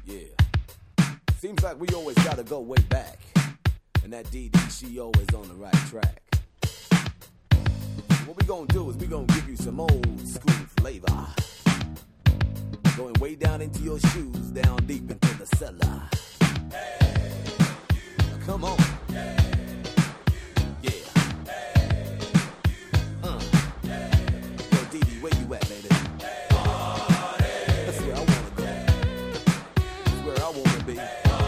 Yeah. Seems like we always gotta go way back. And that DD, she always on the right track. What we gonna do is we gonna give you some old school flavor. Going way down into your shoes, down deep into the cellar. Hey, you. Now come on. Hey, you. Yeah. Hey, you. Yo, DD, where you at, lady? That's where I wanna go. That's where I wanna be.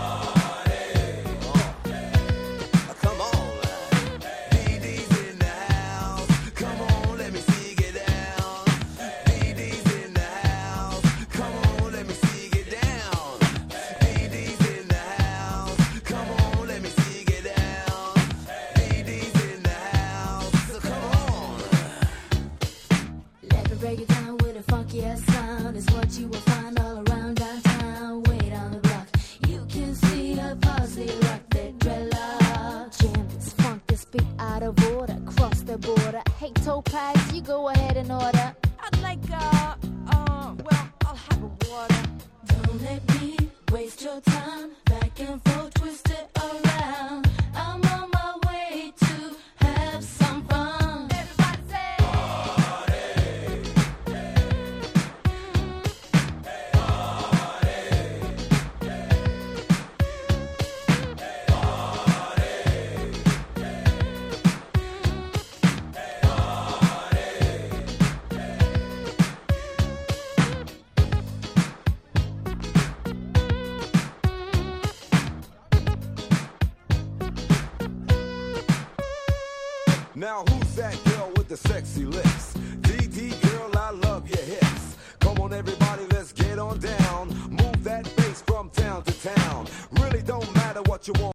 Come on. DD's in the house. Come on, let me see you get down. DD's in the house. Come on, let me see you get down. DD's in the house. Come on, let me see you get down. DD's in the house. So come on. Let me break it down with a funky ass sound. It's what you will find all around downtown. Wait on the block. You can see a posse rock their dreadlocks. Jam this funk, this beat out of order. Cross the border. Hey, Topaz, you go ahead and order. I'd like, well, I'll have a water. Don't let me waste your time. Back and forth, twist it around. I'm on my way to have some fun. Everybody say, Now who's that girl with the sexy lips? DD girl, I love your hips. Come on everybody, let's get on down. Move that bass from town to town. Really don't matter what you want.